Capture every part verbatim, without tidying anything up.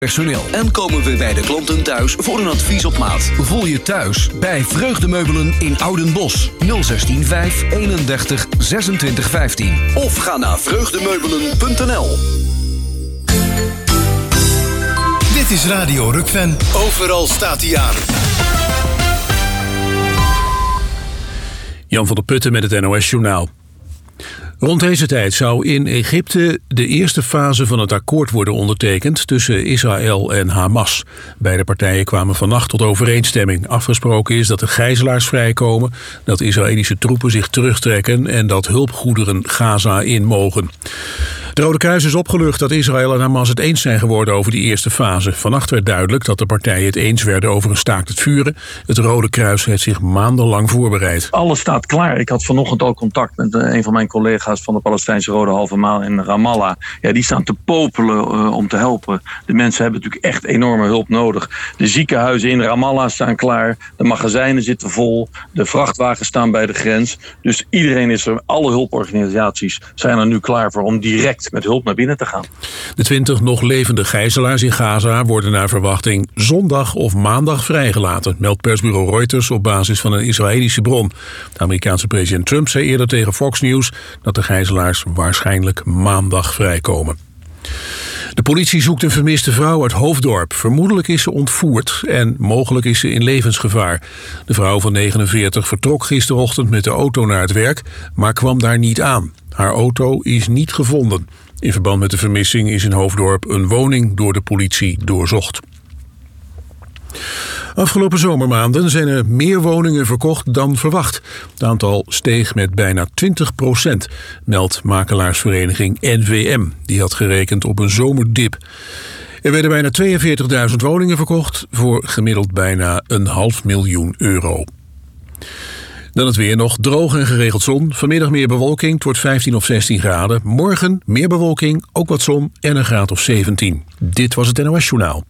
personeel. En komen we bij de klanten thuis voor een advies op maat. Voel je thuis bij Vreugdemeubelen in Oudenbosch. nul zestien vijf eenendertig zesentwintig vijftien. Of ga naar vreugdemeubelen punt n l. Dit is Radio Rukven. Overal staat hij aan. Jan van der Putten met het N O S-journaal. Rond deze tijd zou in Egypte de eerste fase van het akkoord worden ondertekend tussen Israël en Hamas. Beide partijen kwamen vannacht tot overeenstemming. Afgesproken is dat de gijzelaars vrijkomen, dat de Israëlische troepen zich terugtrekken en dat hulpgoederen Gaza in mogen. Het Rode Kruis is opgelucht dat Israël en Hamas het eens zijn geworden over die eerste fase. Vannacht werd duidelijk dat de partijen het eens werden over een staakt het vuren. Het Rode Kruis heeft zich maandenlang voorbereid. Alles staat klaar. Ik had vanochtend al contact met een van mijn collega's van de Palestijnse Rode Halve Maan in Ramallah. Ja, die staan te popelen uh, om te helpen. De mensen hebben natuurlijk echt enorme hulp nodig. De ziekenhuizen in Ramallah staan klaar. De magazijnen zitten vol. De vrachtwagens staan bij de grens. Dus iedereen is er. Alle hulporganisaties zijn er nu klaar voor om direct met hulp naar binnen te gaan. De twintig nog levende gijzelaars in Gaza worden naar verwachting zondag of maandag vrijgelaten, meldt persbureau Reuters op basis van een Israëlische bron. De Amerikaanse president Trump zei eerder tegen Fox News dat de gijzelaars waarschijnlijk maandag vrijkomen. De politie zoekt een vermiste vrouw uit Hoofddorp. Vermoedelijk is ze ontvoerd en mogelijk is ze in levensgevaar. De vrouw van negenenveertig vertrok gisterochtend met de auto naar het werk, maar kwam daar niet aan. Haar auto is niet gevonden. In verband met de vermissing is in Hoofddorp een woning door de politie doorzocht. Afgelopen zomermaanden zijn er meer woningen verkocht dan verwacht. Het aantal steeg met bijna twintig procent, meldt makelaarsvereniging N V M. Die had gerekend op een zomerdip. Er werden bijna tweeënveertigduizend woningen verkocht voor gemiddeld bijna een half miljoen euro. Dan het weer nog. Droog en geregeld zon. Vanmiddag meer bewolking. Het wordt vijftien of zestien graden. Morgen meer bewolking, ook wat zon en een graad of zeventien. Dit was het N O S-journaal.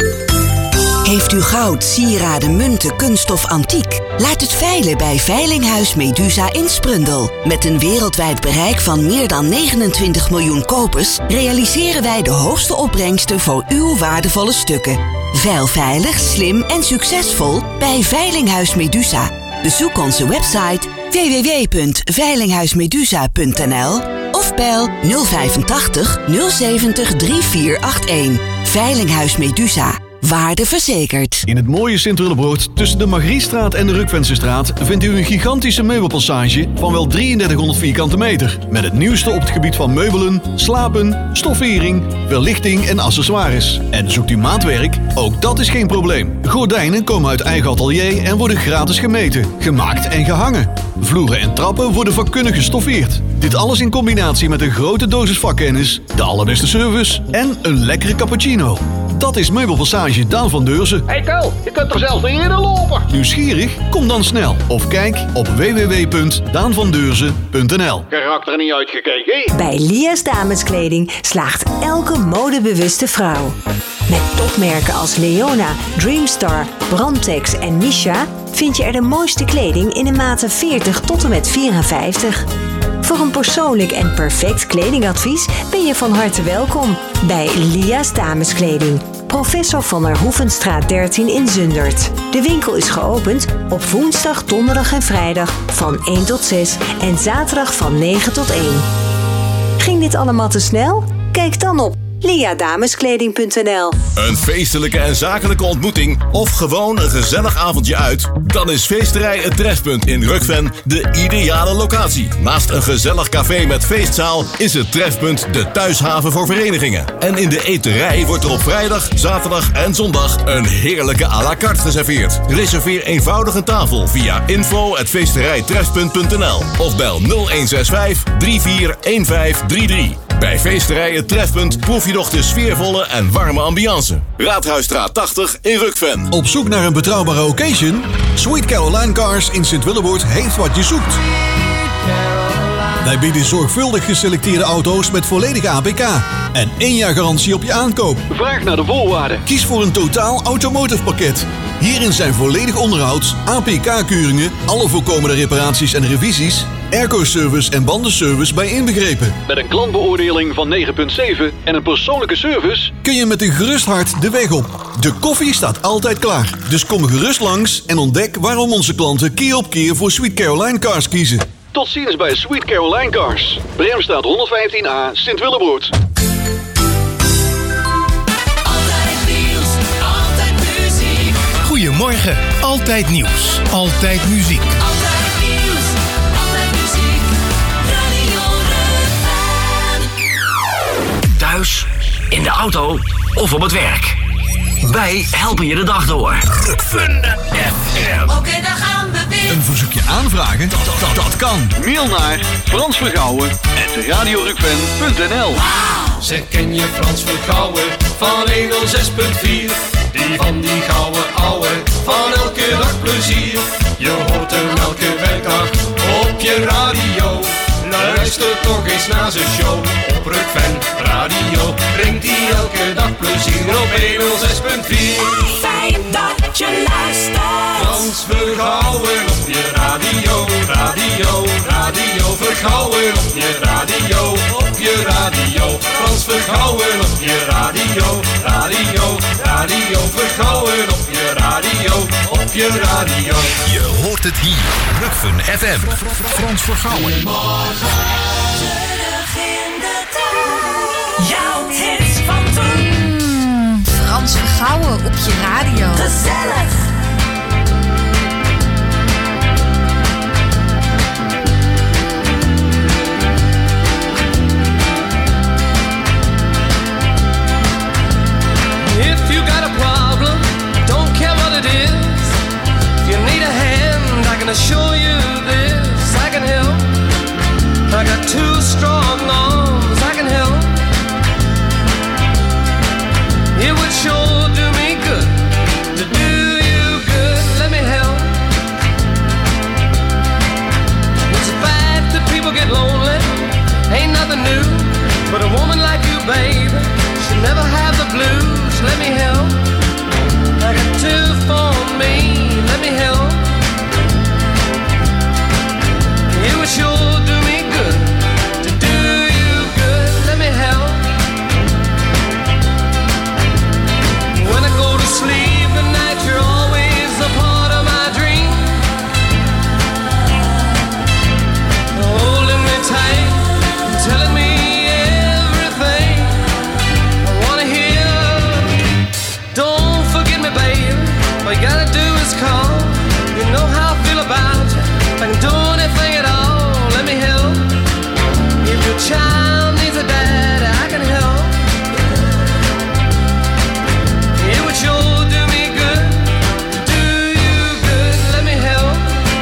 Heeft u goud, sieraden, munten, kunststof, antiek? Laat het veilen bij Veilinghuis Medusa in Sprundel. Met een wereldwijd bereik van meer dan negenentwintig miljoen kopers realiseren wij de hoogste opbrengsten voor uw waardevolle stukken. Veil veilig, slim en succesvol bij Veilinghuis Medusa. Bezoek onze website w w w punt veilinghuismedusa punt n l of bel nul vijfentachtig nul zeventig drieënveertig achtendertig. Veilinghuis Medusa. Waarde verzekerd. In het mooie Sint-Willebroord tussen de Margrietstraat en de Rukvensenstraat vindt u een gigantische meubelpassage van wel drieëndertighonderd vierkante meter. Met het nieuwste op het gebied van meubelen, slapen, stoffering, verlichting en accessoires. En zoekt u maatwerk? Ook dat is geen probleem. Gordijnen komen uit eigen atelier en worden gratis gemeten, gemaakt en gehangen. Vloeren en trappen worden vakkundig gestoffeerd. Dit alles in combinatie met een grote dosis vakkennis, de allerbeste service en een lekkere cappuccino. Dat is Meubelpassage Daan van Deurzen. Hey Tel, je kunt er zelfs niet eerder lopen. Nieuwsgierig? Kom dan snel. Of kijk op w w w punt daan van deurzen punt n l. Karakter niet uitgekeken. Bij Lia's Dameskleding slaagt elke modebewuste vrouw. Met topmerken als Leona, Dreamstar, Brandtex en Misha vind je er de mooiste kleding in de maten veertig tot en met vierenvijftig. Voor een persoonlijk en perfect kledingadvies ben je van harte welkom bij Lia's Dameskleding. Professor van der Hoevenstraat dertien in Zundert. De winkel is geopend op woensdag, donderdag en vrijdag van één tot zes en zaterdag van negen tot één. Ging dit allemaal te snel? Kijk dan op lia dameskleding punt n l. Een feestelijke en zakelijke ontmoeting of gewoon een gezellig avondje uit? Dan is Feesterij Het Trefpunt in Rukven de ideale locatie. Naast een gezellig café met feestzaal is het Trefpunt de thuishaven voor verenigingen. En in de eterij wordt er op vrijdag, zaterdag en zondag een heerlijke à la carte geserveerd. Reserveer eenvoudig een tafel via info at feesterijtrefpunt punt n l of bel nul een zes vijf drie vier een vijf drie drie. Bij Feesterij Het Trefpunt proef je nog de sfeervolle en warme ambiance. Raadhuisstraat tachtig in Rukven. Op zoek naar een betrouwbare occasion? Sweet Caroline Cars in Sint-Willebroord heeft wat je zoekt. Wij bieden zorgvuldig geselecteerde auto's met volledige A P K en één jaar garantie op je aankoop. Vraag naar de voorwaarden. Kies voor een totaal automotive pakket. Hierin zijn volledig onderhoud, A P K-keuringen, alle voorkomende reparaties en revisies airco-service en bandenservice bij inbegrepen. Met een klantbeoordeling van negen komma zeven en een persoonlijke service Kun je met een gerust hart de weg op. De koffie staat altijd klaar. Dus kom gerust langs en ontdek waarom onze klanten keer op keer voor Sweet Caroline Cars kiezen. Tot ziens bij Sweet Caroline Cars. Bremstraat honderdvijftien A, Sint-Willebroed. Goedemorgen, altijd nieuws, altijd muziek. Altijd nieuws, altijd muziek. Radio Rukven. Thuis, in de auto of op het werk. Wij helpen je de dag door. Rukven F M. Oké, okay, daar gaan we weer. Een verzoekje aanvragen? Dat, dat, dat kan. Mail naar Frans Vergouwen at radiorukven punt n l. Zeg, ken je Frans Vergouwen van honderdzes punt vier? Die van die gouden ouwe, van elke dag plezier. Je hoort hem elke werkdag op je radio. Luister toch eens naar zijn show op Rukven Radio. Brengt hij elke dag plezier op honderdzes punt vier. Fijn dat je luistert. Frans Vergouwen op je radio, radio, radio. Vergouwen op je radio, op je radio. Frans Vergouwen op je radio, radio, radio. Vergouwen op je radio, op je radio. Je hoort het hier, Rukven F M. Frans Vergouwen. Terug in de tijd. Jouw hits van toen. Frans Vergouwen op je radio. Gezellig. If you got a problem, don't care what it is. If you need a hand, I can assure you this. I can help. I got two strong arms, I can help. It would sure do me good to do you good. Let me help. It's bad that people get lonely, ain't nothing new. But a woman like you, baby, should never have the blues. Let me help. I got two for me. Let me help. It would sure do me good to do you good. Let me help. When I go to sleep at night, you're always a part of my dream. Holding me tight, telling me everything I wanna hear. Don't forget me, babe. All you gotta do is call. You know how I feel about you. If I can do anything at all, let me help. If your child needs a dad, I can help. It would sure do me good to do you good. Let me help.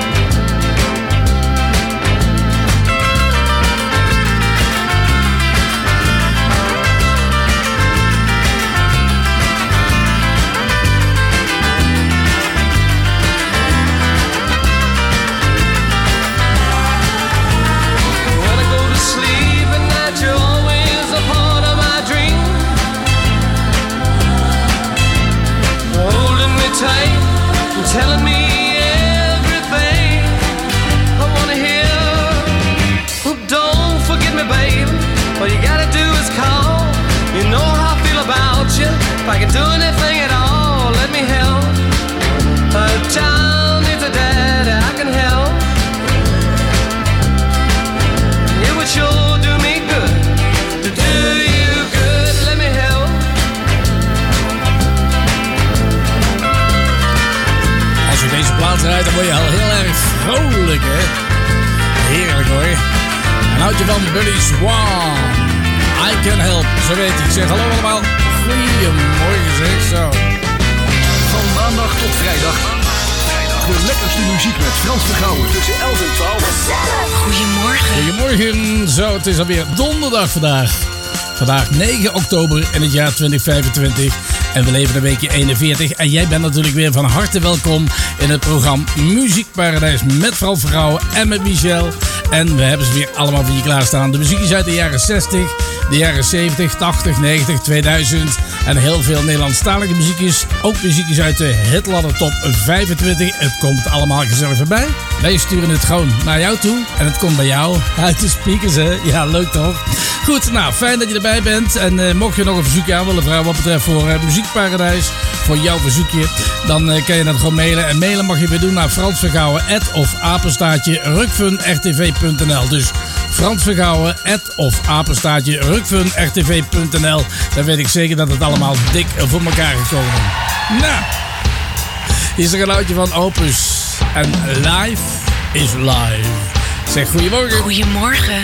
When I go to sleep at night, you're always a part of my dream. Holding me tight and telling me everything I wanna hear. Oh, don't forget me, baby. All you gotta do is call. You know how I feel about you. If I can do anything at all, let me help. A child needs a dad, I can help. It would sure do me good to do you good. Let me help. Als je deze plaats rijdt, dan word je al heel erg vrolijk, hè? Heerlijk, hoor. En houd je van Billy Swan. I can help, zo weet ik. Zeg hallo allemaal. Goedemorgen, zeg zo. Van maandag tot vrijdag. De lekkerste muziek met Frans Vergouwen tussen elf en twaalf. Goedemorgen. Goedemorgen. Zo, het is alweer donderdag vandaag. Vandaag negen oktober in het jaar twintig vijfentwintig. En we leven een weekje eenenveertig. En jij bent natuurlijk weer van harte welkom in het programma Muziekparadijs met Frans Vergouwen en met Michel. En we hebben ze weer allemaal voor je klaarstaan. De muziek is uit de jaren zestig, de jaren zeventig, tachtig, negentig, tweeduizend. En heel veel Nederlandstalige muziekjes. Ook muziekjes uit de Hitladder Top vijfentwintig. Het komt allemaal gezellig voorbij. Wij sturen het gewoon naar jou toe. En het komt bij jou uit de speakers, hè? Ja, leuk toch? Goed, nou, fijn dat je erbij bent. En uh, mocht je nog een verzoekje aan willen vragen wat betreft voor uh, Muziekparadijs, voor jouw verzoekje, dan uh, kan je dat gewoon mailen. En mailen mag je weer doen naar Frans Vergouwen, at of apenstaartje rukfun r t v punt n l. Dus Frans Vergouwen, at of apenstaartje rukfun r t v punt n l. Dan weet ik zeker dat het allemaal dik voor elkaar gekomen. Nou, hier is een geluidje van Opus. En live is live. Zeg goedemorgen. Goedemorgen.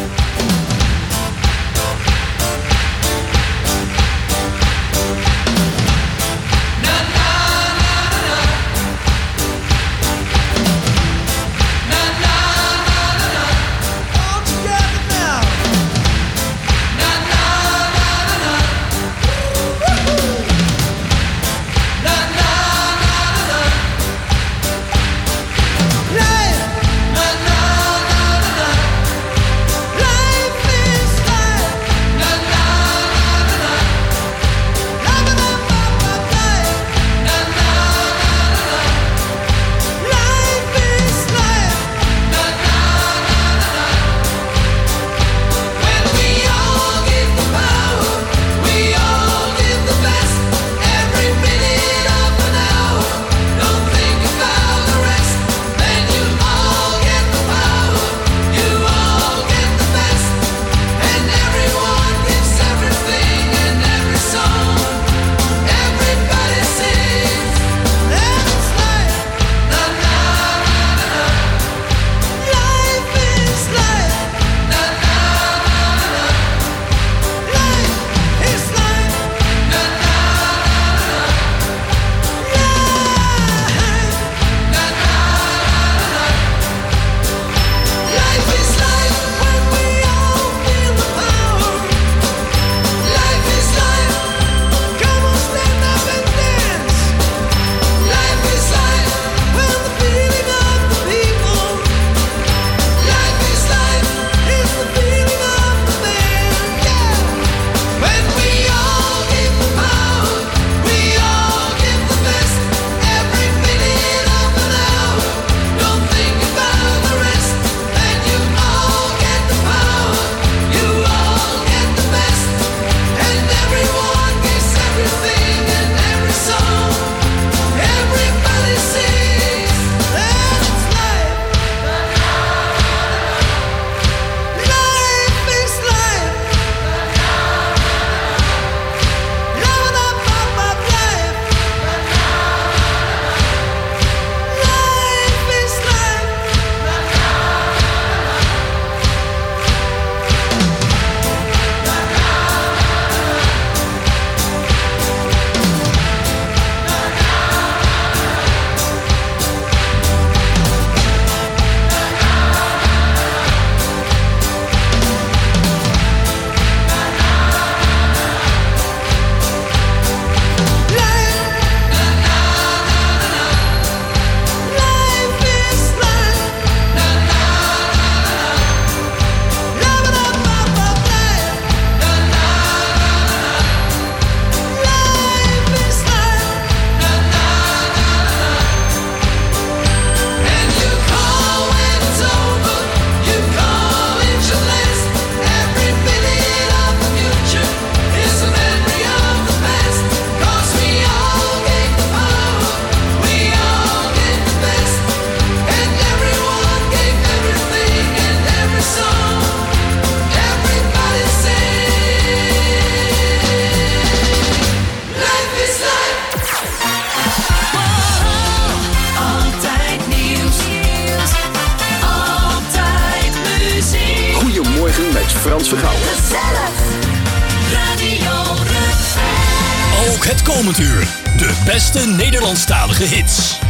Frans Vergouwen. Gezellig. Radio Rukven. Ook het komend uur. De beste Nederlandstalige hits.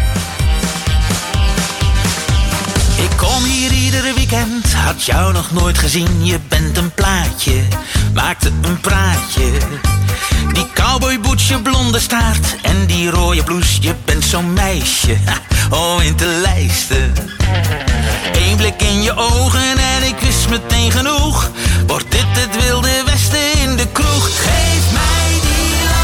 Ik kom hier iedere weekend, had jou nog nooit gezien. Je bent een plaatje, maakte een praatje. Die cowboyboets, je blonde staart en die rode blouse. Je bent zo'n meisje, oh in te lijsten. Eén blik in je ogen en ik wist meteen genoeg. Wordt dit het wilde westen in de kroeg? Geef mij die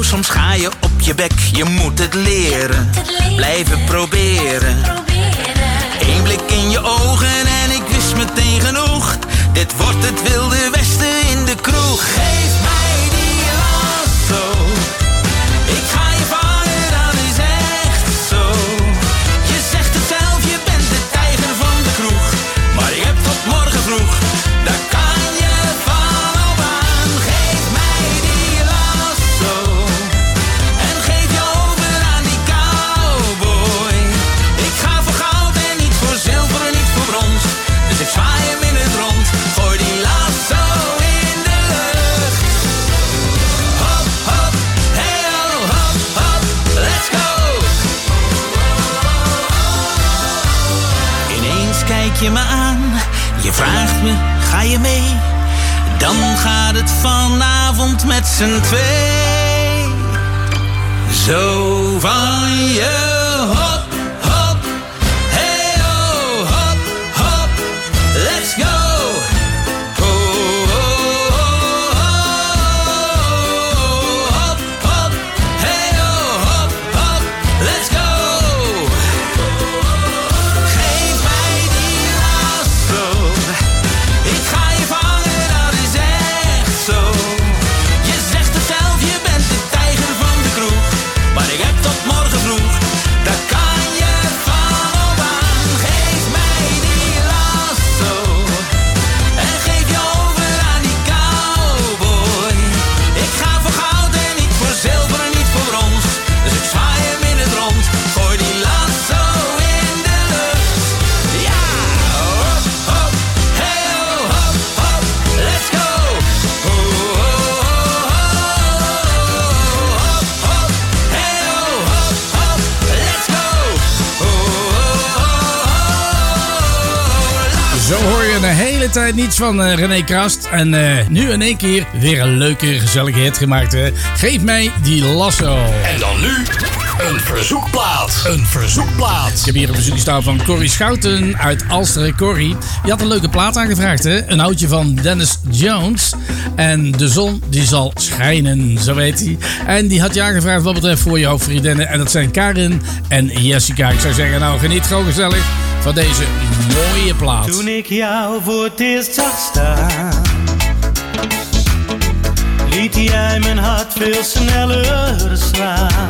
zo, soms ga je op je bek. Je moet het leren, blijven proberen. Eén blik in je ogen en ik wist meteen genoeg. Dit wordt het wilde westen in de kroeg. Geef mij die lasso. Ik ga je vangen, dat is echt zo. Je zegt het zelf, je bent de tijger van de kroeg. Maar je hebt tot morgen vroeg, daar kan je van op aan. Geef mij die lasso. En geef je over aan die cowboy. Ik ga voor goud en niet voor zilver en niet voor brons. Dus ik zwaai hem in het rond. Gooi die lasso in de lucht. Hop, hop, hey ho, hop, hop, let's go. Ineens kijk je me aan. Je vraagt me, ga je mee? Dan gaat het vanavond met z'n twee. Zo van je hop, hop, hey ho, hop, hop, let's go. Oh, oh, oh, oh, hop, hop, hey ho, hop, hop, let's go. Geef mij die lasso. Ik ga je vangen, dat is echt zo. Je zegt het zelf, je bent de tijger van de kroeg. Maar ik heb tot morgen vroeg, daar kan je van op aan. Geef mij die lasso. En geef je over aan die cowboy. Ik ga voor goud en niet voor zilver en niet voor brons. Dus ik zwaai hem in het rond. Gooi die lasso in de lucht. Ja, hop, hop, hey ho, hop, hop, let's go. Oh, oh, oh, hop, hop, hey ho, hop, hop, let's go. Oh, oh, Zo hoor je een hele tijd niets van uh, René Krast. En uh, nu in één keer weer een leuke, gezellige hit gemaakt. Hè? Geef mij die lasso. En dan nu een verzoekplaat. Een verzoekplaat. Ik heb hier een verzoek staan van Corrie Schouten uit Alsteren. Corrie, je had een leuke plaat aangevraagd, hè? Een oudje van Dennis Jones. En de zon die zal schijnen, zo weet hij. En die had je aangevraagd wat betreft voor jouw vriendinnen. En dat zijn Karin en Jessica. Ik zou zeggen, nou geniet gewoon gezellig van deze mooie plaat. Toen ik jou voor het eerst zag staan, liet jij mijn hart veel sneller slaan.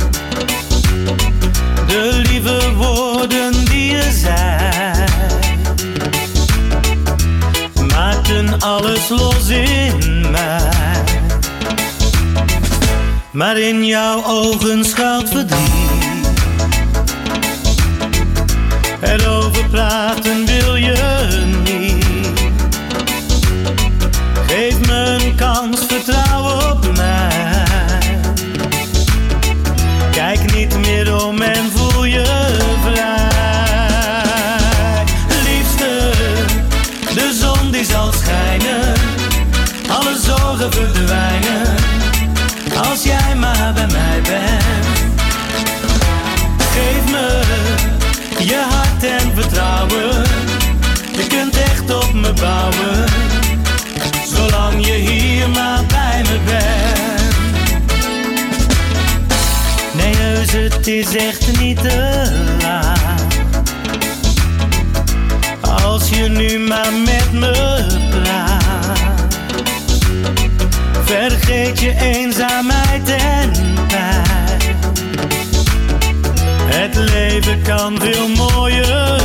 De lieve woorden die je zei maakten alles los in mij. Maar in jouw ogen schuilt verdriet. Erover praten wil je niet. Geef me een kans, vertrouw op mij. Kijk niet meer om en voel je vrij. Liefste, de zon die zal schijnen. Alle zorgen verdwijnen. Als jij maar bij mij bent. Geef me je hart en vertrouwen. Je kunt echt op me bouwen. Zolang je hier maar bij me bent. Nee, heus, het is echt niet te laat. Als je nu maar met me praat. Vergeet je eenzaamheid en pijn. Het leven kan veel mooier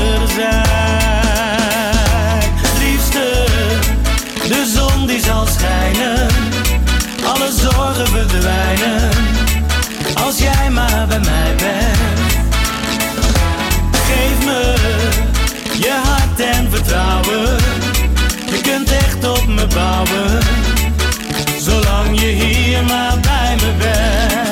zijn. Liefste, de zon die zal schijnen. Alle zorgen verdwijnen. Als jij maar bij mij bent. Geef me je hart en vertrouwen. Je kunt echt op me bouwen. Zolang je hier maar bij me bent.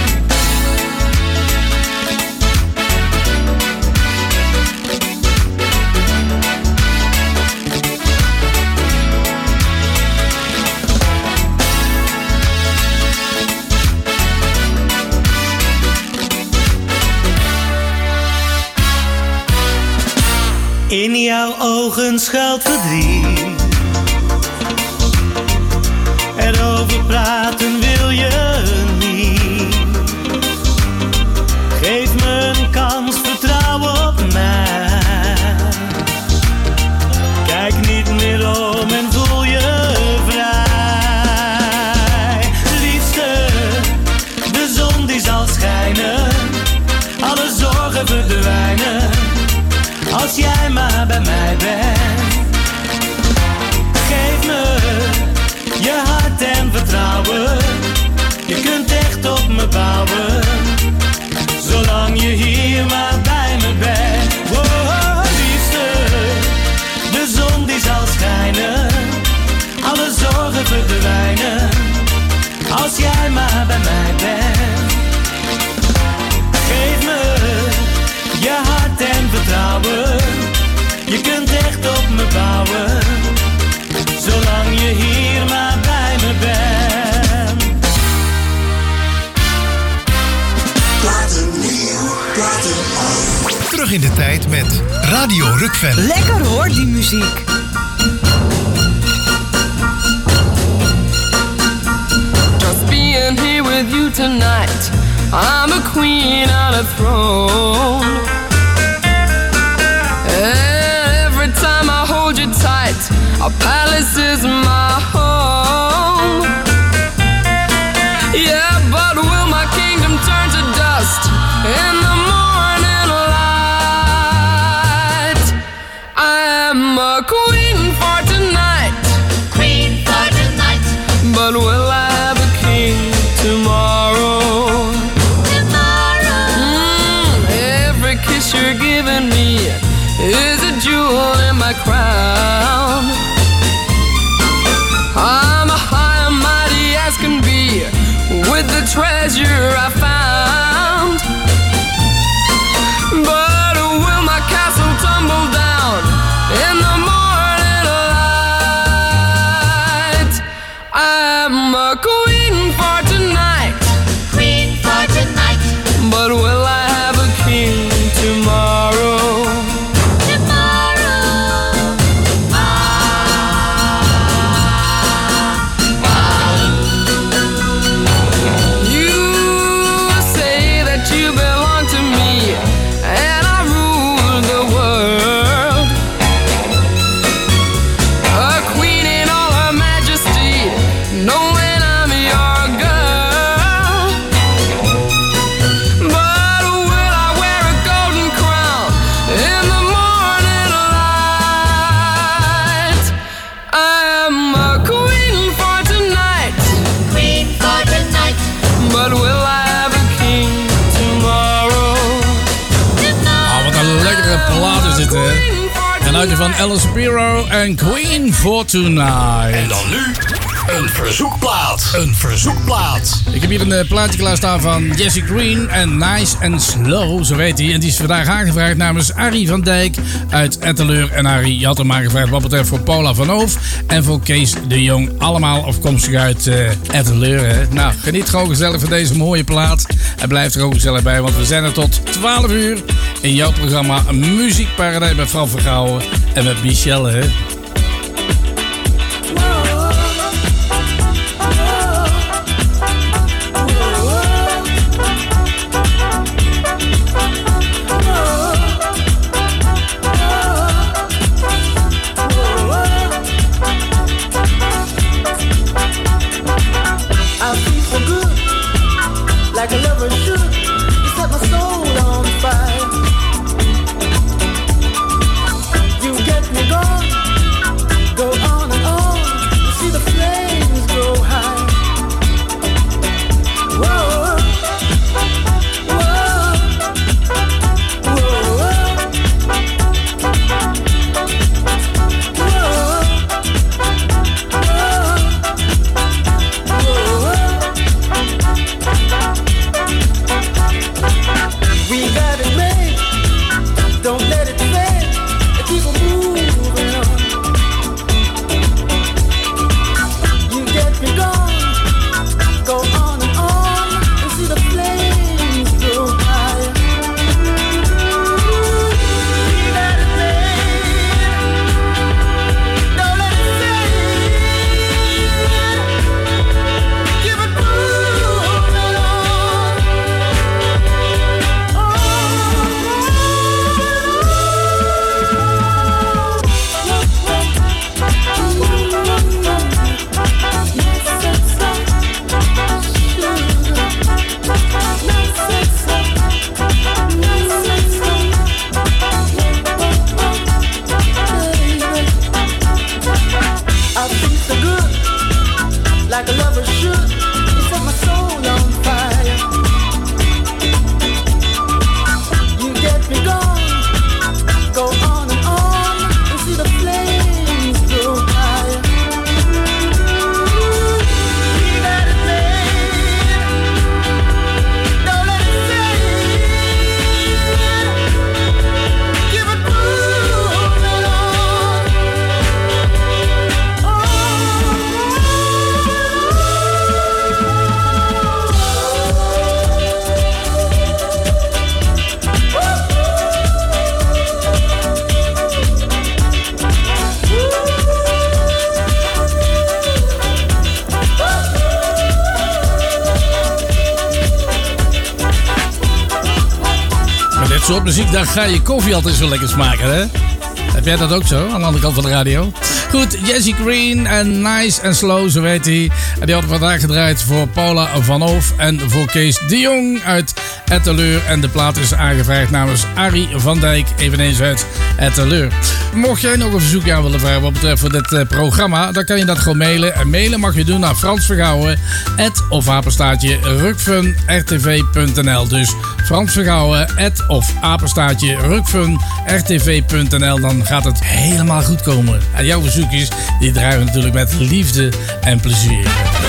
In jouw ogen schuilt verdriet. Erover praten wil je niet. me bouwen, zolang je hier maar bij me bent. Oh, liefste, de zon die zal schijnen, alle zorgen verdwijnen, als jij maar bij mij bent. Geef me je hart en vertrouwen, je kunt echt op me bouwen, zolang je hier maar bij me bent. Platen nieuw, platen oud. Terug in de tijd met Radio Rukven. Lekker hoor, die muziek. Just being here with you tonight, I'm a queen on a throne. Every time I hold you tight, a palace is my home. Yeah, but will my kingdom turn to dust in the morning light? I am a queen for tonight, queen for tonight. But will I have a king tomorrow? Tomorrow. Mm, every kiss you're giving me is a jewel in my crown. I'm a high and mighty as can be, with the treasure I found. But will my castle tumble down in the morning light? I'm a queen for tonight, queen for tonight. But will I have a king tomorrow? Van Alice Shapiro en Queen for Tonight. En dan nu een verzoekplaat. Een verzoekplaat. Ik heb hier een uh, plaatje klaarstaan van Jesse Green en Nice and Slow, zo heet hij. En die is vandaag aangevraagd namens Arie van Dijk uit Etteleur. En Arie, je had hem aangevraagd wat betreft voor Paula van Hoof en voor Kees de Jong. Allemaal afkomstig uit uh, Etteleur. Hè? Nou, geniet gewoon gezellig van deze mooie plaat. En blijf er ook gezellig bij, want we zijn er tot twaalf uur in jouw programma Muziekparadijs met Fran Vergouwen en met Michelle, hè. Like a lover should, you set my soul on fire. You get me gone, go on and on, you see the flames go high. Whoa, whoa, whoa, we got it made, don't let it fade, keep on moving on. You get me gone, go on and on, and see the flames go higher. We got it made, don't let it fade, keep it moving on. I feel so good, like a lover should. You set my soul on fire. soort muziek, dan ga je koffie altijd zo lekker smaken, hè? Heb jij dat ook zo, aan de andere kant van de radio? Goed, Jesse Green en Nice and Slow, zo weet hij. En die hadden vandaag gedraaid voor Paula van Hoof en voor Kees de Jong uit Etteleur. En de plaat is aangevraagd namens Arie van Dijk, eveneens uit Etteleur. Mocht jij nog een verzoekje aan willen vragen wat betreft voor dit uh, programma, dan kan je dat gewoon mailen. En mailen mag je doen naar Frans Vergouwen, at of apenstaartje rukfun r t v punt n l. Dus Frans Vergouwen, at of apenstaartje rukfun r t v punt n l. Dan gaat het helemaal goed komen. En jouw verzoekjes, die draaien we natuurlijk met liefde en plezier.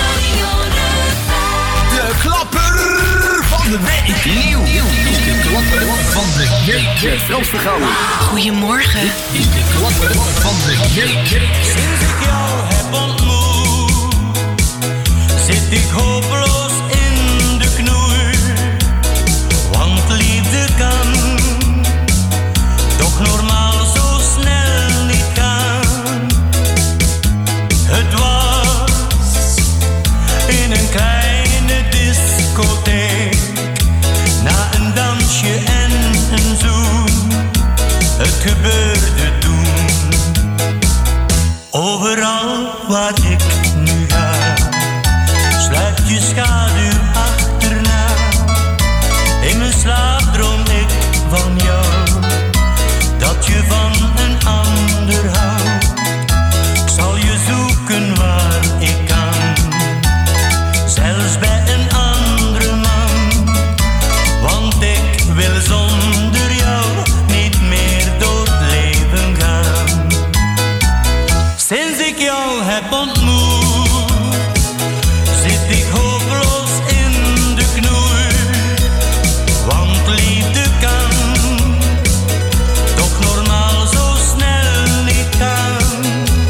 De klapper van de week. Nieuw. De klapper van de week. Frans Vergouwen. Goedemorgen. Dit is de klapper van de week. Sinds ik jou heb ontmoet, zit ik hopeloos in de knoei. Want liefde kan toch normaal zo snel niet gaan. Het was in een kleine discotheek, na een dansje en een zoen. Het gebeurde toen. Overal waar ik nu ga, sluit je schaduw achterna. In mijn slaap droom ik van jou, dat je van een ander houdt. Ik zal je zoeken waar ik kan, zelfs bij een andere man. Want ik wil zonder jou niet meer door het leven gaan. Sinds ik jou heb ontmoet, zit ik hopeloos in de knoei. Want liefde kan toch normaal zo snel niet gaan.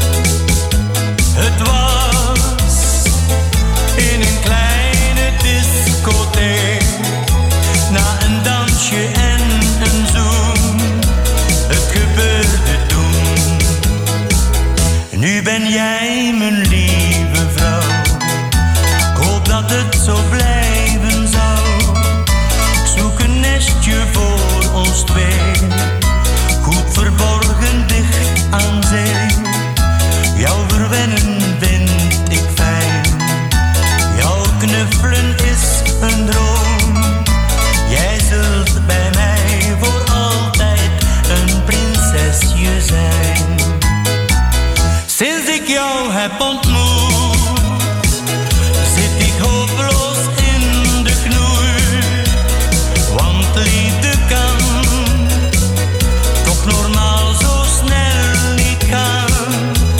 Het was in een kleine discotheek, na een dansje en een zoen. Het gebeurde toen. Nu ben jij mijn lieve vrouw. Ik hoop dat het zo blijven zou. Ik zoek een nestje voor ons twee, goed verborgen dicht aan zee. Jou verwennen vind ik fijn, jouw knuffelen is een droom. Jij zult bij mij voor altijd een prinsesje zijn. Sinds ik jou heb ontmoet, zit ik hopeloos in de knoei. Want liefde kan toch normaal zo snel niet gaan.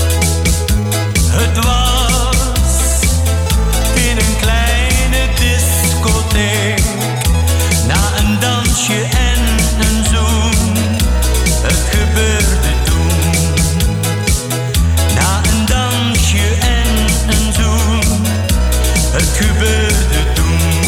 Het was in een kleine discotheek, na een dansje en een zoen. Het gebeurde toen. Na een dansje en een zoen. Het gebeurde toen.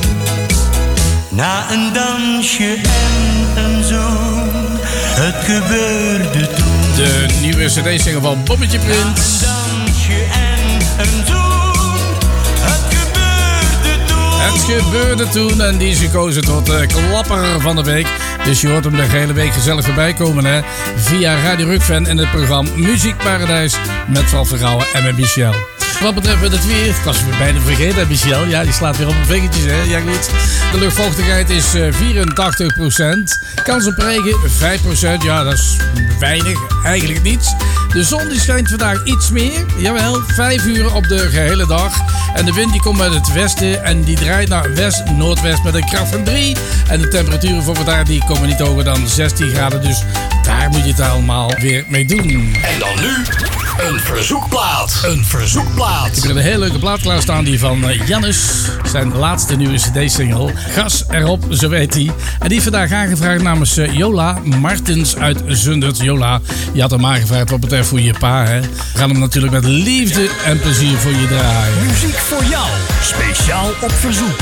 Na een dansje en een zoen. Het gebeurde toen. De nieuwe cd-single van Bobbetje Prins. Na een dansje en een zoen. Het gebeurde toen. Het gebeurde toen en die is gekozen tot de klapper van de week. Dus je hoort hem de hele week gezellig voorbij komen, hè? Via Radio Rukfan in het programma Muziekparadijs met Frans Vergouwen en met Michel. Wat betreft het weer, ik was weer bijna vergeten, Michel. Ja, die slaat weer op een vingertjes, hè? Ja, goed. De luchtvochtigheid is vierentachtig procent. Kans op regen vijf procent. Ja, dat is weinig, eigenlijk niets. De zon die schijnt vandaag iets meer. Jawel, vijf uur op de gehele dag. En de wind die komt uit het westen en die draait naar west-noordwest met een kracht van drie. En de temperaturen voor vandaag die komen niet hoger dan zestien graden. Dus daar moet je het allemaal weer mee doen. En dan nu een verzoekplaat. Een verzoekplaat. Ik heb er een hele leuke plaat klaarstaan, die van Jannes. Zijn laatste nieuwe cd-single. Gas erop, zo weet hij. En die vandaag aangevraagd namens Jola Martens uit Zundert. Jola, je had hem aangevraagd wat betreft voor je pa, hè. We gaan hem natuurlijk met liefde en plezier voor je draaien. Muziek voor jou, speciaal op verzoek.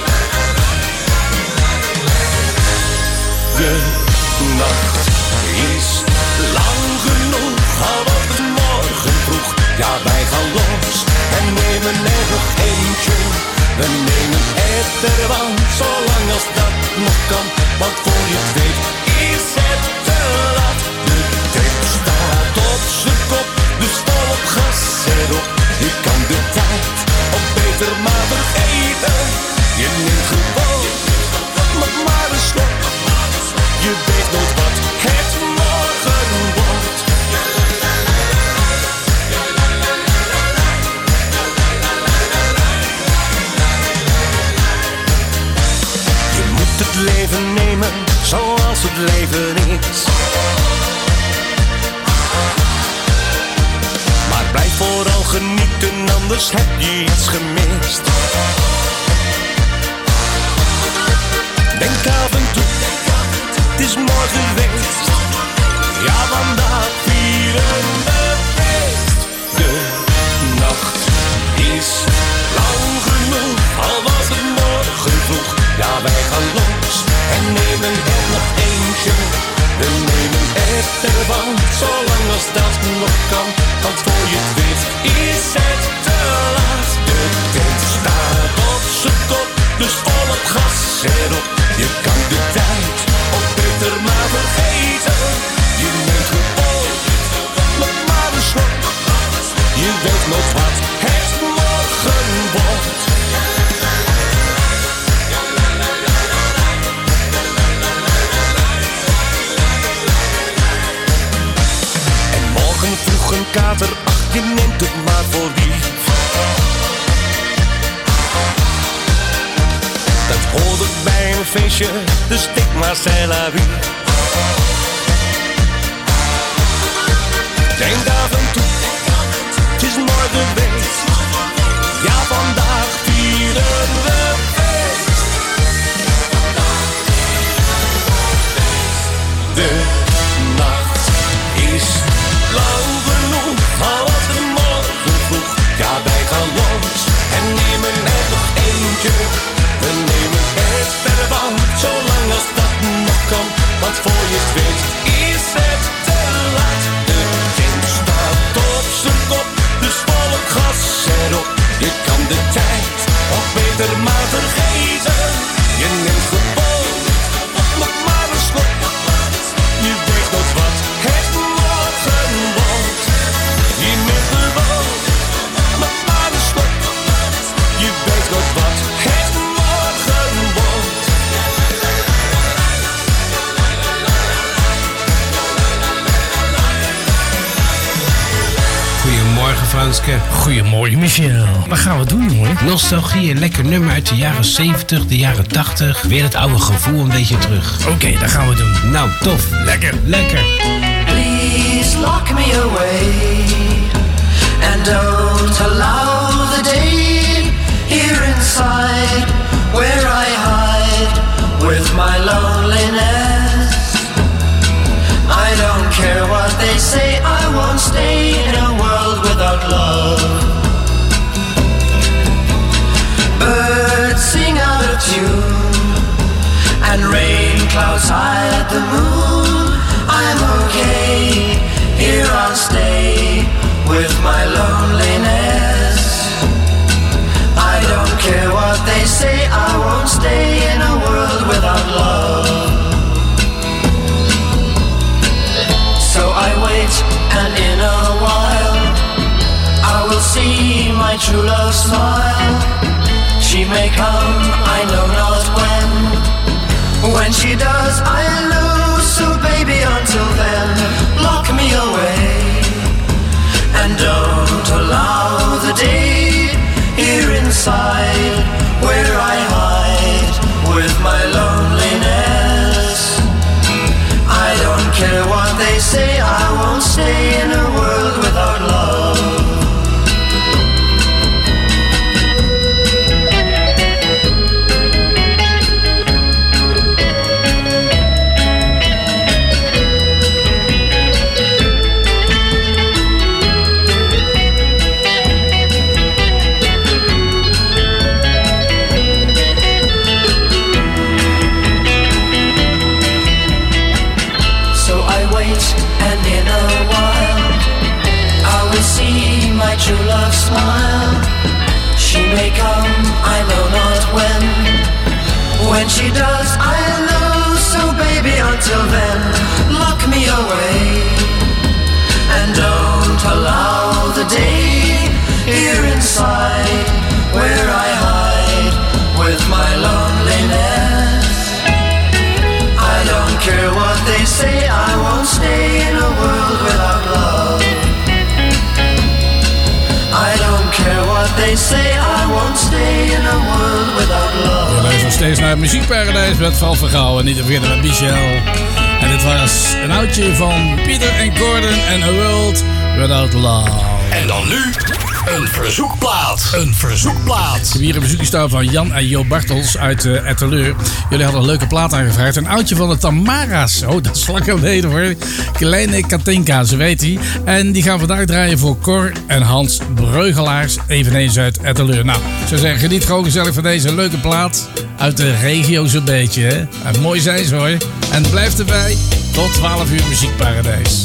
De nacht is lang genoeg, al wordt het morgen vroeg. Ja, wij gaan los en nemen er nog eentje. We nemen het ervan, zolang als dat nog kan. Want voor je het weet is het te laat. De trein staat op zijn kop, dus vol op gas erop. Je kan de tijd op beter maar vergeten. Je neemt gewoon nog maar een slok. Je weet nooit wat het morgen wordt. Je moet het leven nemen zoals het leven is. Maar blijf vooral genieten, anders heb je iets gemist. Denk af en toe, het is morgen geweest. Ja, vandaag vieren we feest. De nacht is lang genoeg, al was het morgen vroeg. Ja, wij gaan los en nemen er nog eentje. We nemen het ervan, zolang als dat nog kan. Want voor je het weet is het te laat. De tent staat op zijn kop, dus vol op gas erop. Je kan de tijd op beter maar vergeten. Je neemt gewoon nog maar een slok. Je weet nooit wat het morgen wordt. En morgen vroeg een kater, ach je neemt het maar voor lief. Dat hoort het bij een feestje, dus denk maar c'est la vie. Denk af en toe, het is morgen geweest. Ja, vandaag vieren we feest. De nacht is lang genoeg, al was het morgen vroeg. Ja, wij gaan los en nemen er nog eentje. We nemen het ervan, zolang als dat nog kan. Want voor je het weet is het te laat. De tent staat op zijn kop, dus vol op gas erop. Je kan de tijd of beter maar vergeten. Je neemt gewoon nog maar een slok. Je weet nooit wat het morgen wordt. Je neemt gewoon nog maar een slok. Je weet nooit wat het morgen wordt. Goedemorgen Franske. Goedemorgen Michel. Wat gaan we doen, jongen? Nostalgie, een lekker nummer uit de jaren zeventig, de jaren tachtig. Weer het oude gevoel een beetje terug. Oké, okay, dat gaan we doen. Nou, tof. Lekker. Lekker. Please lock me away and don't allow the day here inside where I hide with my loneliness. I don't care what they say, I won't stay in a world without love. Birds sing out of tune and rain clouds hide the moon. I'm okay, here I'll stay with my loneliness. I don't care what they say, I won't stay in a world without love. So I wait, and in a while I will see my true love smile. She may come, I know not when. When she does, I lose. So baby, until then, lock me away and don't allow the day here inside where I hide with my loneliness. I don't care what they say, I won't stay in a world without love. side where I hide with my loneliness. I don't care what they say, I won't stay in a world without love. I don't care what they say, I won't stay in a world without love. We luisteren steeds naar het Muziekparadijs met Val Vergouwen en niet te vergeten met Michel. En dit was een oudje van Pieter en Gordon en A World Without Love. En dan nu een verzoekplaat. Een verzoekplaat. Ik heb hier een bezoekje staan van Jan en Jo Bartels uit uh, Etteleur. Jullie hadden een leuke plaat aangevraagd. Een oudje van de Tamara's. Oh, dat is lang geleden hoor. Kleine Katinka, zo weet hij. En die gaan vandaag draaien voor Cor en Hans Breugelaars. Eveneens uit Etteleur. Nou, ik zou zeggen, geniet gewoon gezellig van deze leuke plaat. Uit de regio zo'n beetje. Hè? En mooi zijn ze hoor. En blijf erbij. Tot twaalf uur Muziekparadijs.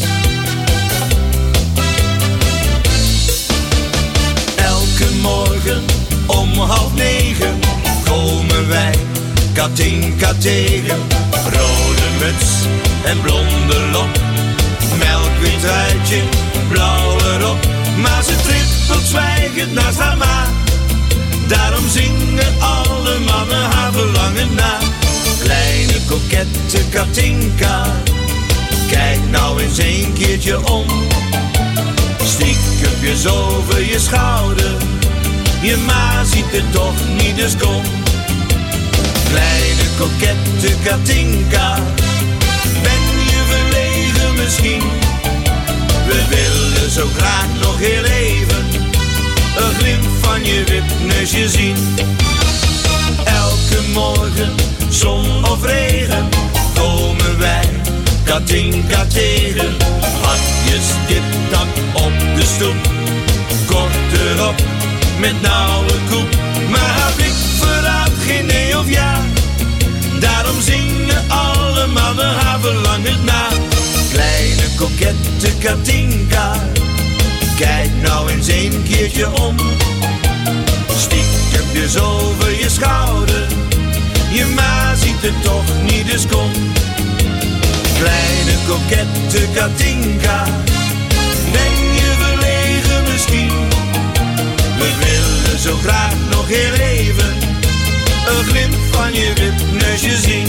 Elke morgen om half negen komen wij Katinka tegen. Rode muts en blonde lok, melkwit truitje, blauwe rok. Maar ze trippelt zwijgend naast haar ma. Daarom zingen alle mannen haar verlangen na. Kleine kokette Katinka, kijk nou eens een keertje om. Stiekempjes over je schouder, je ma ziet het toch niet, dus kom. Kleine kokette Katinka, ben je verlegen misschien? We willen zo graag nog heel even een glimp van je wipneusje zien. Elke morgen, zon of regen, komen wij Katinka tegen. Hakjes tip-tak op de stoep, kort erop met nauwe koep. Maar haar blik verraadt geen nee of ja, daarom zingen alle mannen haar verlangen na. Kleine kokette Katinka, kijk nou eens een keertje om. Stiekempjes over je schouder, je ma ziet het toch niet, dus kom. Kleine kokette Katinka, ben je verlegen misschien? We willen zo graag nog heel even een glimp van je wipneusje zien.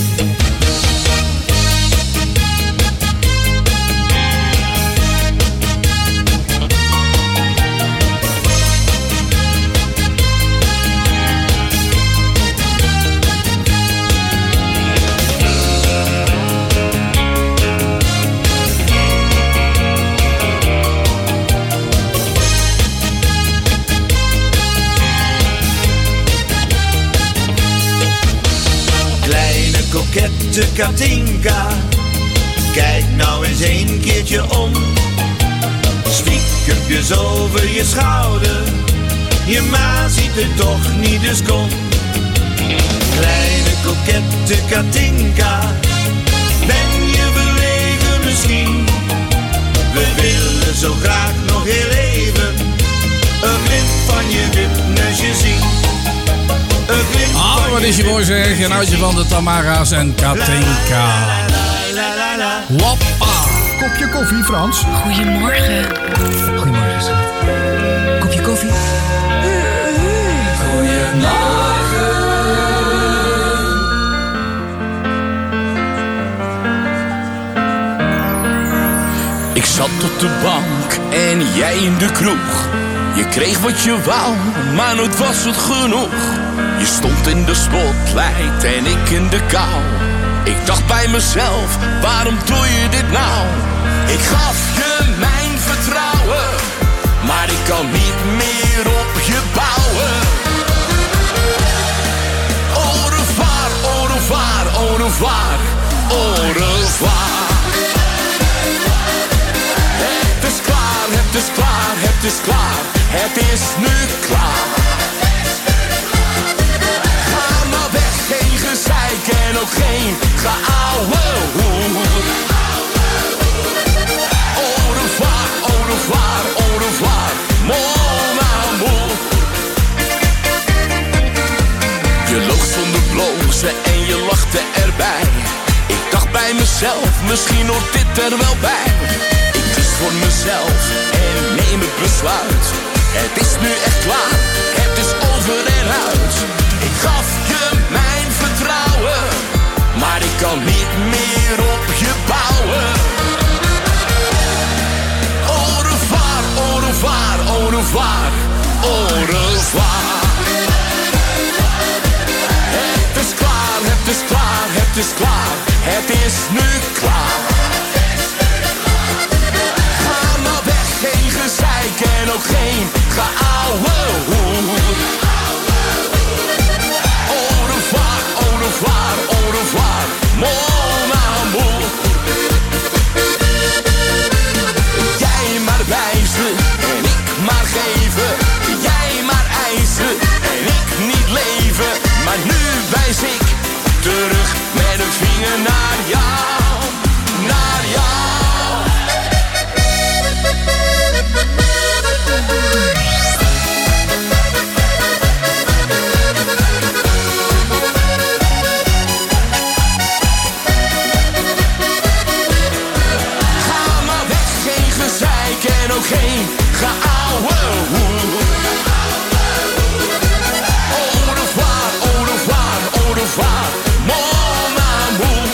Kokette Katinka, kijk nou eens een keertje om. Stiekempjes over je schouder, je ma ziet het toch niet, dus kom. Kleine kokette Katinka, ben je verlegen misschien? We willen zo graag nog heel even een glimp van je wipneusje zien. Ah, wat is je mooi zeg. Een oudje van de Tamara's en Katinka. Wappa. Kopje koffie, Frans. Goedemorgen. Goedemorgen, schat. Kopje koffie. Goedemorgen. Ik zat op de bank en jij in de kroeg. Je kreeg wat je wou, maar nooit was het genoeg. Je stond in de spotlight en ik in de kou. Ik dacht bij mezelf, waarom doe je dit nou? Ik gaf je mijn vertrouwen, maar ik kan niet meer op je bouwen. Au revoir, au revoir, au revoir, au revoir. Het is klaar, het is klaar, het is klaar, het is nu klaar. Ga maar weg, geen gezeik en ook geen geouwe hoer. Au revoir, au revoir, au revoir, mon amour. Je loog zonder blozen en je lachte erbij. Ik dacht bij mezelf, misschien hoort dit er wel bij. Voor mezelf en neem het besluit. Het is nu echt klaar, het is over en uit. Ik gaf je mijn vertrouwen, maar ik kan niet meer op je bouwen. Au revoir, au revoir, au revoir, au revoir. Het is klaar, het is klaar, het is klaar, het is nu klaar. Ga maar weg, geen gezeik en ook geen geouwe hoer. Au revoir, au revoir, au revoir, mon amour. Jij maar wijzen en ik maar geven. Jij maar eisen en ik niet leven. Maar nu wijs ik terug met een vinger naar jou, naar jou. Ga maar weg, geen gezeik en ook geen geouwe hoer. Au revoir, au revoir, au revoir, mon amour.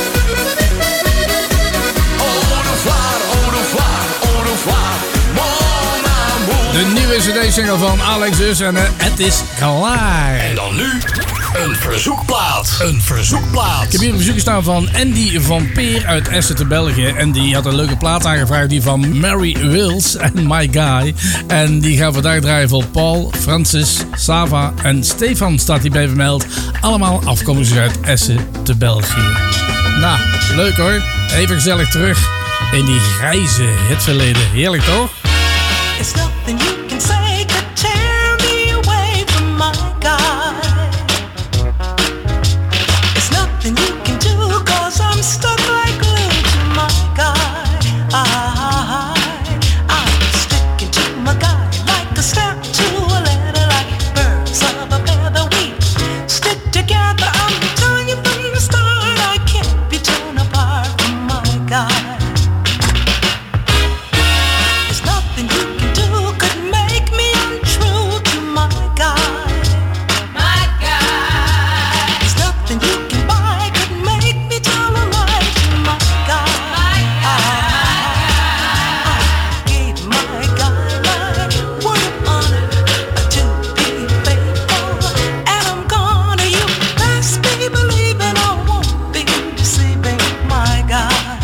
Au revoir, au revoir, au revoir, mon amour. De nieuwe C D-single van Alex dus en uh, het is klaar. En dan nu een verzoekplaat. Een verzoekplaat. Ik heb hier een verzoek staan van Andy van Peer uit Essen te België. En die had een leuke plaat aangevraagd, die van Mary Wills en My Guy. En die gaan vandaag draaien voor Paul, Francis, Sava en Stefan staat hier bij vermeld. Allemaal afkomstig uit Essen te België. Nou, leuk hoor. Even gezellig terug in die grijze hitverleden. Heerlijk toch? It's nothing you can say could tear me away from my God. It's nothing you can do, cause I'm stuck like glue to my God. I, I'm sticking to my God like a stamp to a letter, like birds of a feather. We stick together, I'm telling you from the start, I can't be torn apart from my God. There's nothing you can do could make me untrue to my God. My God. There's nothing you can buy could make me tell a lie to my God. My God. I gave my God my word of honor to be faithful, and I'm gonna. You best be believing I won't be deceiving my God.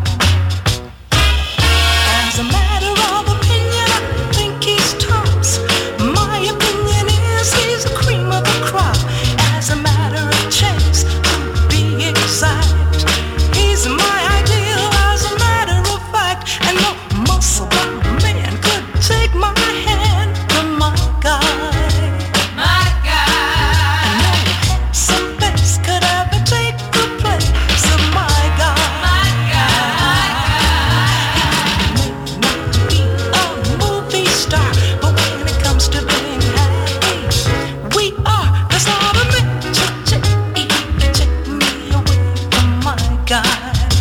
As a matter of opinion, I think he's tops. My opinion is he's the cream of the crop. As a matter of chance, to be exact, he's my ideal. As a matter of fact, and no muscle-bound man could take my hand from my God. My God. And no handsome face could ever take the place of my God. My God. He may not be a movie star, but when it comes to being happy, we are. There's not a minute to take, to take me away from my God.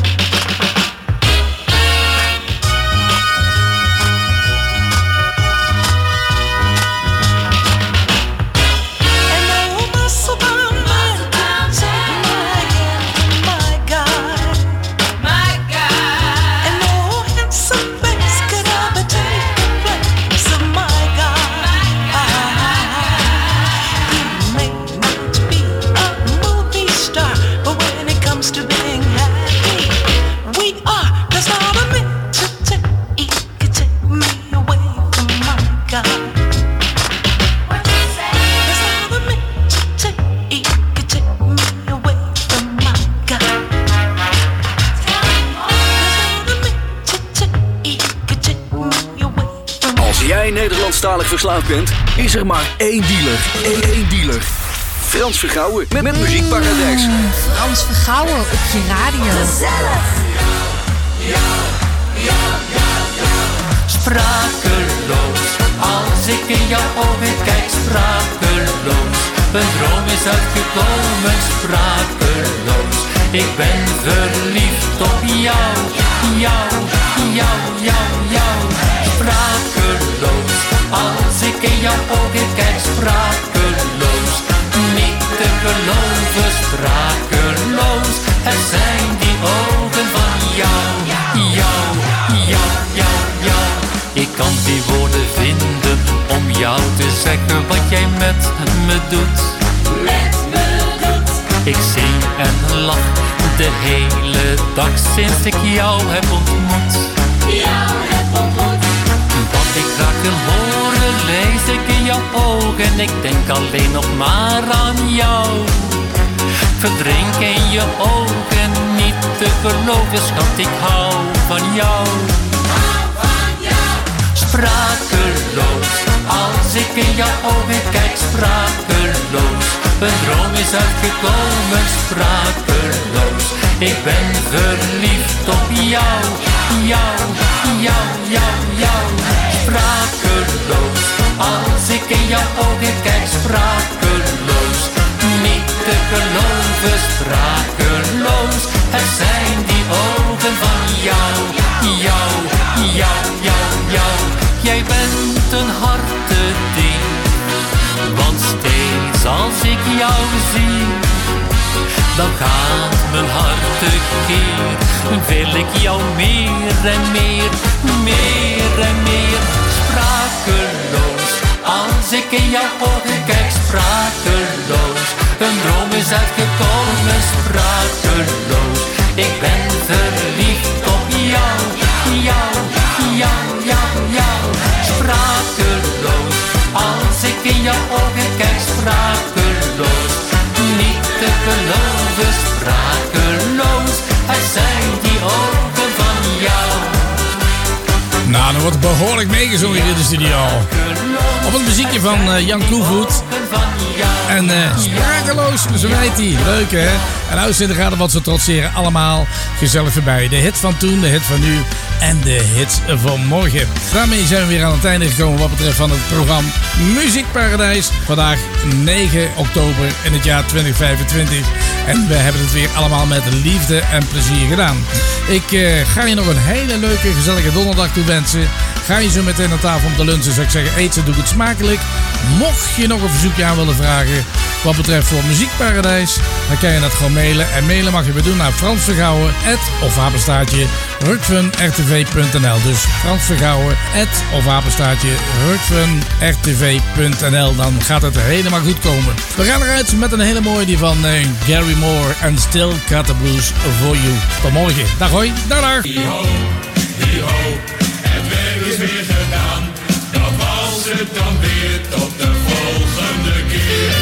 And no muscle-bound man could take my hand from my God. My God. And no handsome face could ever take the place of my God. He may not be a movie star, but when it comes to being happy, we are. There's not a minute to take, could take me away from my God. What you say? There's not a minute to take, could take me away from my God. Tell me more. There's not a minute to take, could take me away from. Als jij Nederlandstalig verslaafd bent, is er maar één dealer. Eén, één dealer. Frans Vergouwen met, met Muziekparadijs. Frans Vergouwen op je radio. Sprakeloos, als ik in jouw ogen kijk, sprakeloos. Een droom is uitgekomen, sprakeloos. Ik ben verliefd op jou, jou, jou, jou, jou. Sprakeloos, Als ik in jouw ogen kijk, sprakeloos. Niet te geloven, sprakeloos. Het zijn die ogen van jou, jou, jou, jou, jou. Ik kan die woorden vinden om jou te zeggen wat jij met me doet. Met me doet. Ik zing en lach de hele dag sinds ik jou heb ontmoet. Jou heb ontmoet. Wat ik graag wil horen, lees ik in jouw ogen. Ik denk alleen nog maar aan jou. Verdrink in je ogen, niet te geloven, schat, ik hou van jou. Hou van jou. Sprakeloos, als ik in jouw ogen kijk, sprakeloos. Een droom is uitgekomen, sprakeloos. Ik ben verliefd op jou, jou, jou, jou, jou. Sprakeloos, als ik in jouw ogen kijk, sprakeloos. Niet te geloven, sprakeloos. Het zijn die ogen van jou, jou, jou, jou, jou. Jij bent een hartedief, want steeds als ik jou zie, dan gaat mijn hart tekeer. Wil ik jou meer en meer, meer en meer. Sprakeloos, als ik in jouw ogen kijk, sprakeloos. Een droom is uitgekomen, sprakeloos. Ik ben verliefd op jou, jou, jou, jou, jou. Sprakeloos, als ik in jouw ogen kijk, sprakeloos. Niet te geloven, sprakeloos. Het zijn die ogen van jou. Nou, er wordt behoorlijk meegezongen hier in de studio. Op het muziekje van uh, Jan Koevoet. En uh, sprakeloos, zo wijt hij. Leuk, hè? En uitzending gaat er wat ze trotseren. Allemaal gezellig voorbij. De hit van toen, de hit van nu en de hits van morgen. Daarmee zijn we weer aan het einde gekomen wat betreft van het programma Muziekparadijs. Vandaag negen oktober in het jaar twintig vijfentwintig. En we hebben het weer allemaal met liefde en plezier gedaan. Ik uh, ga je nog een hele leuke, gezellige donderdag toewensen. Ga je zo meteen aan tafel om te lunchen, zou ik zeggen, eet ze, doe het smakelijk. Mocht je nog een verzoekje aan willen vragen wat betreft voor Muziekparadijs, dan kan je dat gewoon mailen. En mailen mag je weer doen naar Frans Vergouwen, of apenstaartje, rukfun r t v punt n l. Dus Frans Vergouwen, of apenstaartje, rukfun r t v punt n l. Dan gaat het helemaal goed komen. We gaan eruit met een hele mooie die van uh, Gary Moore en Still Got the Blues for You. Tot morgen. Dag hoi. Dag dag. Hi-ho, hi-ho, het werk is weer gedaan. Dat was het dan weer, tot de volgende keer.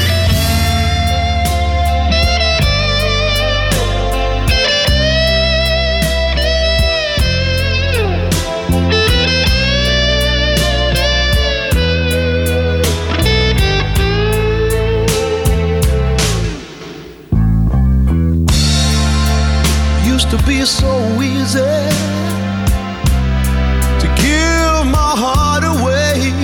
Used to be so easy to give my heart away,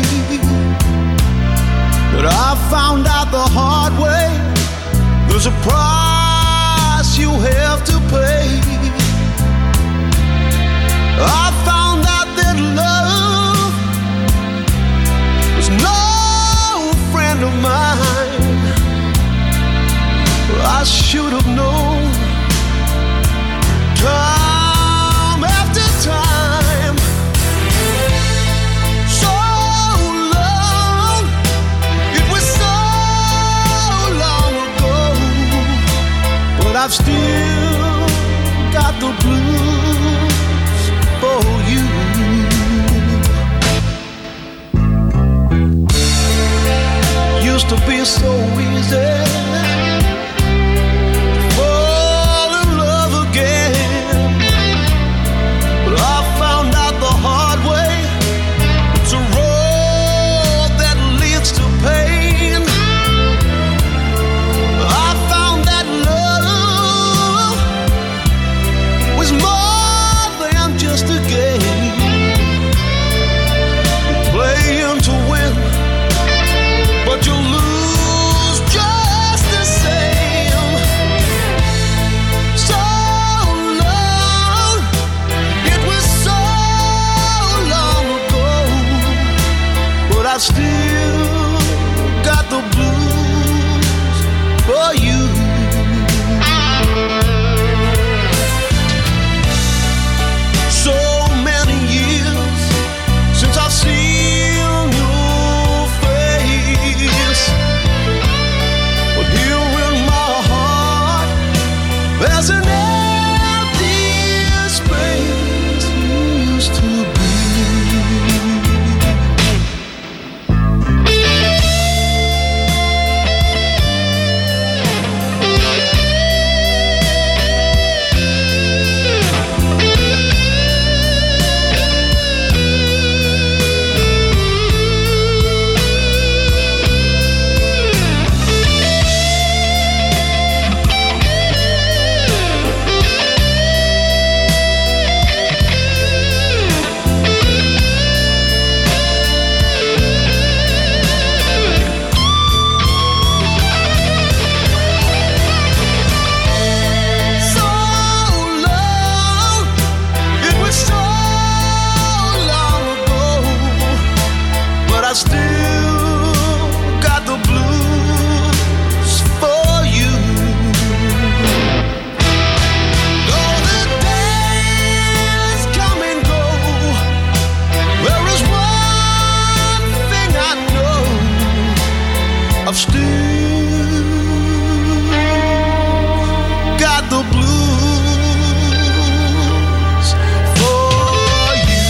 but I found out the hard way. There's a price you have to pay. I found out that love was no friend of mine. I should have known. Time after time, so long, it was so long ago, but I've still got the blues for you. Used to be so easy to win, but you lose just the still got the blues for you.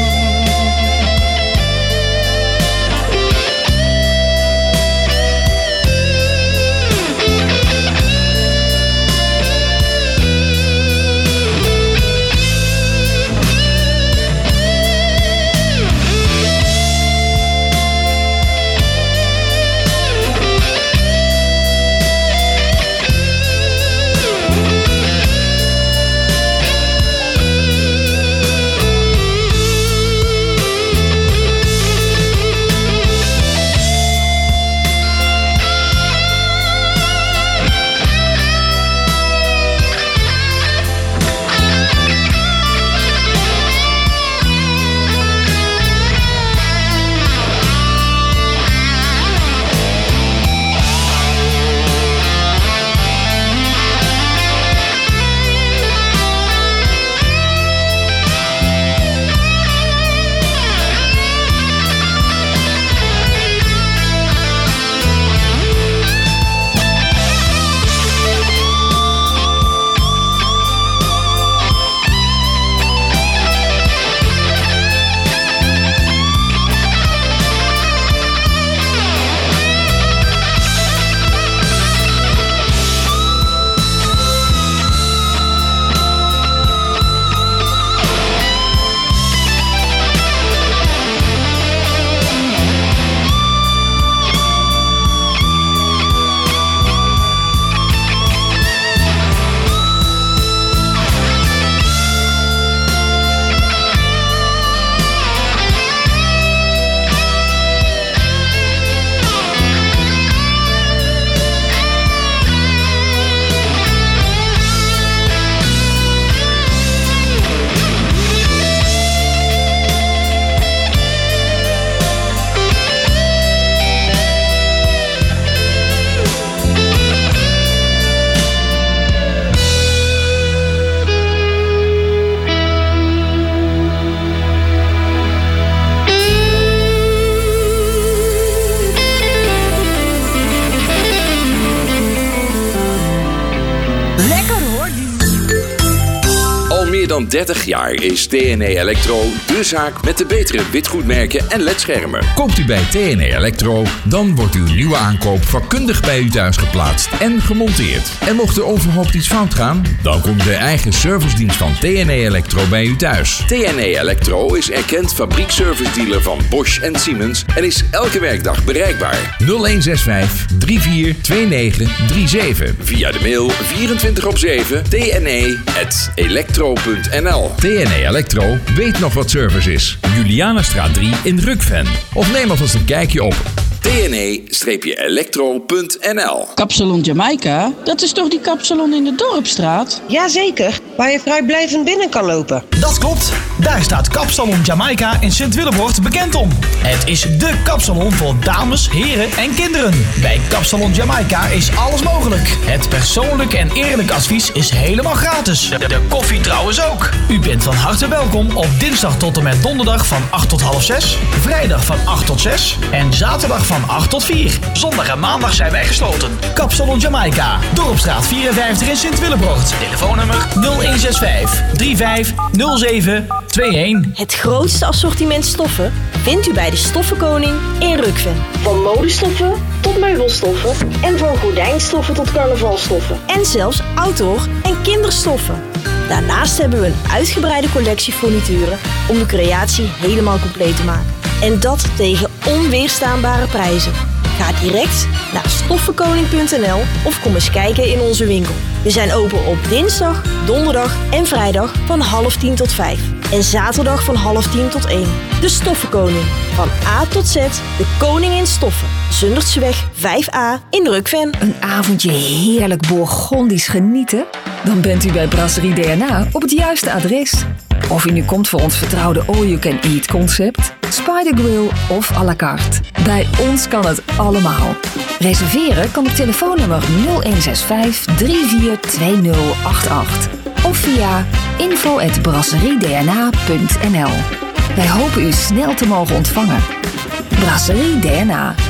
dan dertig jaar is T N E Electro de zaak met de betere witgoedmerken en ledschermen. Koopt u bij T N E Electro, dan wordt uw nieuwe aankoop vakkundig bij u thuis geplaatst en gemonteerd. En mocht er onverhoopt iets fout gaan, dan komt de eigen servicedienst van T N E Electro bij u thuis. T N E Electro is erkend fabriekservice-dealer van Bosch en Siemens en is elke werkdag bereikbaar. nul een zes vijf drie vier twee negen drie zeven. Via de mail vierentwintig op zeven t n e punt electro punt n l. T N E Electro weet nog wat service is. Julianastraat drie in Rukven. Of neem alvast een kijkje op T N E electro punt n l. Kapsalon Jamaica? Dat is toch die kapsalon in de Dorpstraat? Jazeker, waar je vrijblijvend binnen kan lopen. Dat klopt. Daar staat Kapsalon Jamaica in Sint-Willebroort bekend om. Het is dé kapsalon voor dames, heren en kinderen. Bij Kapsalon Jamaica is alles mogelijk. Het persoonlijk en eerlijk advies is helemaal gratis. De, de koffie trouwens ook. U bent van harte welkom op dinsdag tot en met donderdag van acht tot half zes. Vrijdag van acht tot zes. En zaterdag van acht tot vier. Zondag en maandag zijn wij gesloten. Kapsalon Jamaica. Dorpstraat vierenvijftig in Sint-Willebroort. Telefoonnummer nul een zes vijf drie vijf nul zeven twee een. Het grootste assortiment stoffen vindt u bij de Stoffenkoning in Rukven. Van modestoffen tot meubelstoffen en van gordijnstoffen tot carnavalstoffen. En zelfs outdoor en kinderstoffen. Daarnaast hebben we een uitgebreide collectie furnituren om de creatie helemaal compleet te maken. En dat tegen onweerstaanbare prijzen. Ga direct naar stoffenkoning punt n l of kom eens kijken in onze winkel. We zijn open op dinsdag, donderdag en vrijdag van half tien tot vijf. En zaterdag van half tien tot één. De Stoffenkoning. Van A tot Z, de koning in stoffen. Zundertseweg vijf A in Rukven. Een avondje heerlijk Bourgondisch genieten? Dan bent u bij Brasserie D N A op het juiste adres. Of u nu komt voor ons vertrouwde all-you-can-eat concept, Spider Grill of à la carte. Bij ons kan het allemaal. Reserveren kan op telefoonnummer nul een zes vijf drie vier twee nul acht acht of via info at brasserie d n a punt n l. Wij hopen u snel te mogen ontvangen. Brasserie D N A.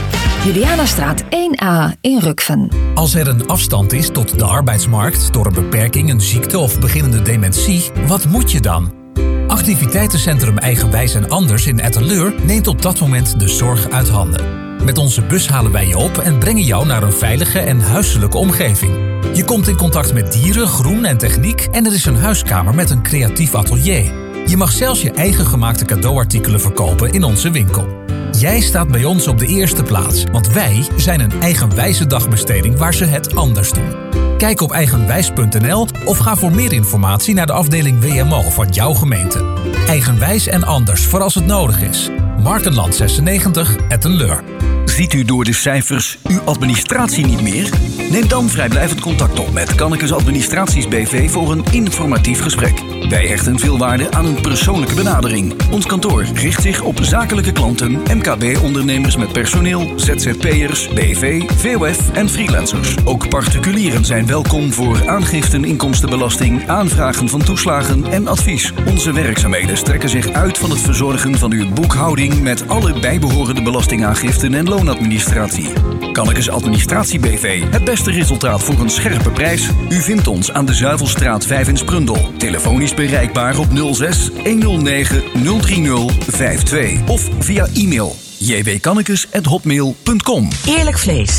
Julianastraat één A in Rukven. Als er een afstand is tot de arbeidsmarkt door een beperking, een ziekte of beginnende dementie, wat moet je dan? Activiteitencentrum Eigenwijs en Anders in Etteleur neemt op dat moment de zorg uit handen. Met onze bus halen wij je op en brengen jou naar een veilige en huiselijke omgeving. Je komt in contact met dieren, groen en techniek en er is een huiskamer met een creatief atelier. Je mag zelfs je eigen gemaakte cadeauartikelen verkopen in onze winkel. Jij staat bij ons op de eerste plaats, want wij zijn een eigenwijze dagbesteding waar ze het anders doen. Kijk op eigenwijs punt n l of ga voor meer informatie naar de afdeling W M O van jouw gemeente. Eigenwijs en Anders voor als het nodig is. Markenland zesennegentig, Etteleur. Ziet u door de cijfers uw administratie niet meer? Neem dan vrijblijvend contact op met Kannekes Administraties B V voor een informatief gesprek. Wij hechten veel waarde aan een persoonlijke benadering. Ons kantoor richt zich op zakelijke klanten, M K B-ondernemers met personeel, Z Z P'ers, B V, V O F en freelancers. Ook particulieren zijn welkom voor aangiften inkomstenbelasting, aanvragen van toeslagen en advies. Onze werkzaamheden strekken zich uit van het verzorgen van uw boekhouding met alle bijbehorende belastingaangiften en loonadministratie. Kannekes Administratie B V. Het beste resultaat voor een scherpe prijs. U vindt ons aan de Zuivelstraat vijf in Sprundel. Telefonisch bereikbaar op nul zes honderdnegen nul drie nul vijf twee of via e-mail j w kannekes at hotmail punt com. Eerlijk vlees.